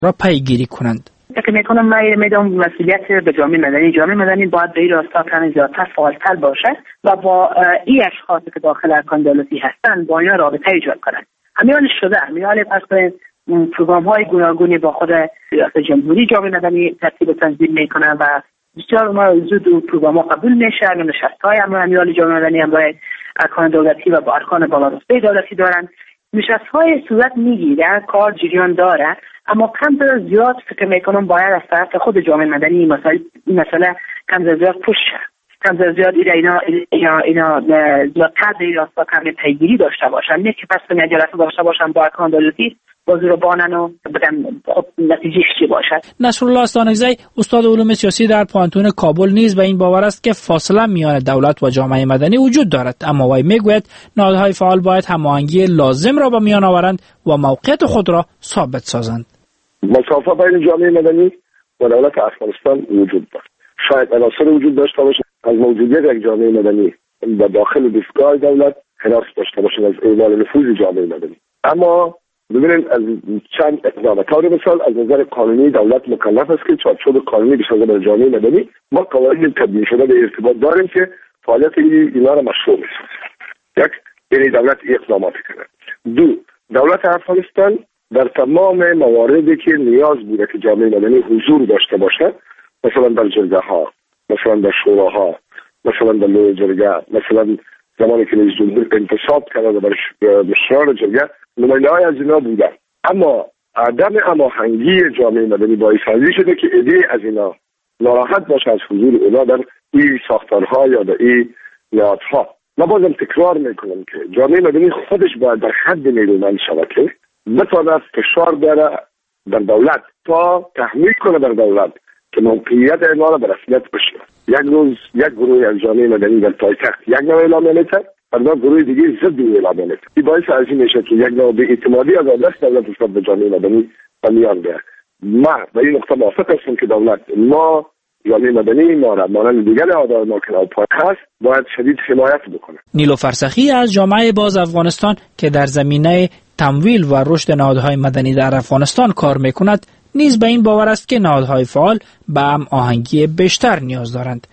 را پیگیری کنند. فکر میکنم من میدونم مسئولیت به جامعه مدنی باید به این راستا کمی زیادتر فعالتر باشه و با این اشخاصی که داخل ارکان دولتی هستن با اینا رابطه ایجاد کنند. همین شده، همین پس به پروگرام های گوناگونی با خود ریاست جمهوری جامعه مدنی ترتیب تنظیم میکنن و بسیار ما زود پروگرام ها قبول میشه. نشست های امروز جامعه مدنی هم برای ارکان دولتی و با ارکان بالارتبه دولتی دارن. نشست های صورت میگیره، کار جریان داره، اما کم زیاد فکر میکنم باید از طرف خود جامعه مدنی مثلا کم زیاد پوش کم زیاد اینا زیادتر به راستا کم پیگیری داشته باشن، نه که پس به جلسه داشته باشن با ارکان دولتی بازی رو بانن و بدن خب نتیجه چی باشد. نصرالله استانکزی استاد علوم سیاسی در پانتون کابل نیز به این باور است که فاصله میان دولت و جامعه مدنی وجود دارد، اما وی میگوید نهادهای فعال باید هماهنگی لازم را به میان آورند و موقعیت خود را ثابت سازند. مسافه بین جامعه مدنی و دولت افغانستان وجود دارد. شاید عناصر وجود داشته باشد از موجودیت یک جامعه مدنی و داخل دستگاه دولت حراس داشته باشد از اعمال نفوذ جامعه مدنی. اما ببینید از چند اقدام طور مثال از نظر قانونی دولت مکلف است که چارچوب قانونی بسازه برای جامعه مدنی. ما قواعد تبیین شده به ارتباط داریم که فعالیت اینا را مشروع می‌سازه. یک، یعنی دولت اقدامات کنه. دو، دولت افغانستان در تمام مواردی که نیاز بوده که جامعه مدنی حضور داشته باشه، مثلا در جلسه ها، مثلا در شوراها، مثلا در لوی جرگه، مثلا زمانی که رئیس جمهور انتصاب کرده برای مشران جرگه نماینده‌های از اینا بودن، اما عدم هماهنگی جامعه مدنی باعث شده که ایده از اینا ناراحت باشه از حضور اونا در این ساختارها یا در این نهادها. ما بازم تکرار میکنم که جامعه مدنی خودش باید در حد نیرومند شود که بتواند فشار بیاره در دولت تا تحمیل کنه در دولت که موقعیت اینا را به رسمیت بشه. یک روز یک گروه از جامعه مدنی در پایتخت یک نوع اعلامیه می‌کنه، فردا گروه دیگه ضد او اعلامیه می‌کنه. این باعث از این میشه که یک نوع بی‌اعتمادی از دست دولت نسبت به جامعه مدنی به میان بیاد. ما به این نقطه موافق هستیم که دولت ما جامعه مدنی ما را مانند دیگر اعضای ما که پایتخت باید شدید حمایت بکنه. نیلوفر سخی از جامعه باز افغانستان که در زمینه تمویل و رشد نهادهای مدنی در افغانستان کار میکند نیز به این باور است که نهادهای فعال به هماهنگی بیشتر نیاز دارند.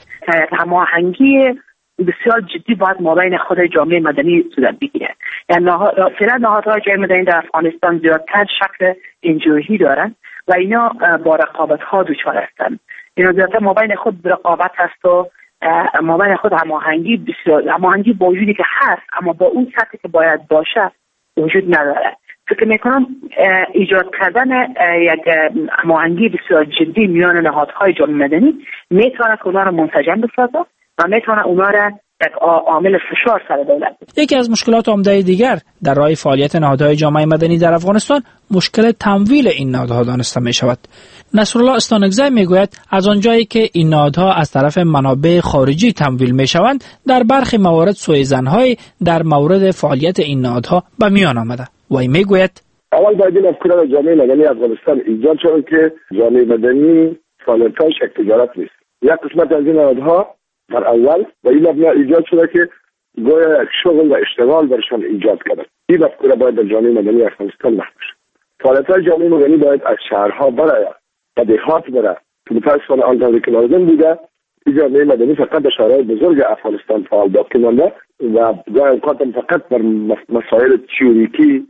هماهنگی بسیار جدی باید مابین خود جامعه مدنی صورت بگیره. یعنی فعلا نهادهای جامعه مدنی در افغانستان زیادتر شکل انجوهی دارند و اینا با رقابت ها دچار هستند. اینا زیادتر مابین خود رقابت هست و مابین خود هماهنگی با وجودی که هست اما با اون سطحی که باید باشه وجود نداره. فکر میکنم ایجاد کردن یک هماهنگی بسیار جدی میان نهادهای جامعه مدنی میتونه که اونا رو منسجم بسازه و میتونه اونا را یک عامل فشار سر دولت. یکی از مشکلات عمده دیگر در راه فعالیت نهادهای جامعه مدنی در افغانستان مشکل تمویل این نهادها دانسته می شود. نصرالله استانکزی میگوید از آنجایی که این نهادها از طرف منابع خارجی تمویل می شوند در برخی موارد سوءظن‌های در مورد فعالیت این نهادها به میان آمده. وی میگوید اول باید این افکار جامعه مدنی افغانستان ایجاد شد که جامعه مدنی فعالیتش یک تجارت نیست. یک قسمت از این نهادها در اول و این مبنا ایجاد شده که گویا یک شغل و اشتغال برشان ایجاد کرده. این افکار باید در جامعه مدنی افغانستان محو بشه. فعالیت‌های جامعه مدنی باید از شهرها برآید و دهات بره که متأسفانه آنطوری که لازم بوده این جامعه مدنی فقط در شهرهای بزرگ افغانستان فعال باقی مانده و گاهی اوقات فقط بر مسائل تئوریکی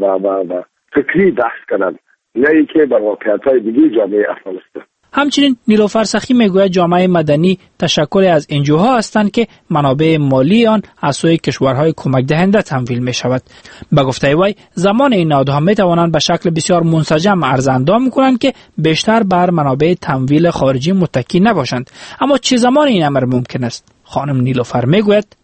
و فکری بحث کنند، نه اینکه بر واقعیت‌های دیگه جامعه افغانستان. همچنین نیلوفر سخی میگوید جامعه مدنی تشکل از انجوها هستند که منابع مالی آن از سوی کشورهای کمک دهنده تمویل می شود. به گفته وی زمان این نهادها می توانند به شکل بسیار منسجم ارزاندام کنند که بیشتر بر منابع تمویل خارجی متکی نباشند. اما چه زمان این امر ممکن است؟ خانم نیلوفر میگوید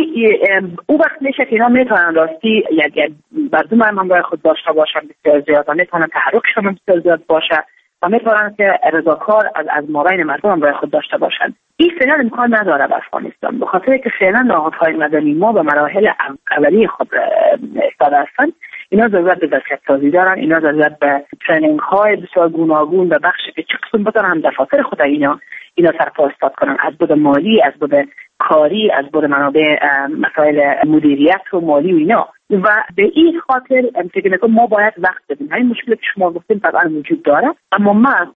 او وقت میشه که اینا میتونن راستی یک مردم همراه خود داشته باشن بسیار زیاد و میتونن تحرکشون بسیار زیاد باشه و میتونن که رضاکار از مابین مردم همراه خود داشته باشن. این فعلا امکان نداره در افغانستان به خاطر که فعلا نهادهای مدنی ما به مراحل اولیه خود ایستاده هستن. اینا ضرورت به وضعیت‌سازی دارن، اینا ضرورت به ترنینگ های بسیار گوناگون و بخشی که چه قسم بتونن دفاتر خود اینا سرپا استاد کنن، از بود مالی، از بود کاری، از بود منابع مسائل مدیریت و مالی و اینا. و به این خاطر فکر می‌کنم ما باید وقت بدیم. همین مشکلی که شما گفتین طبعا وجود داره، اما من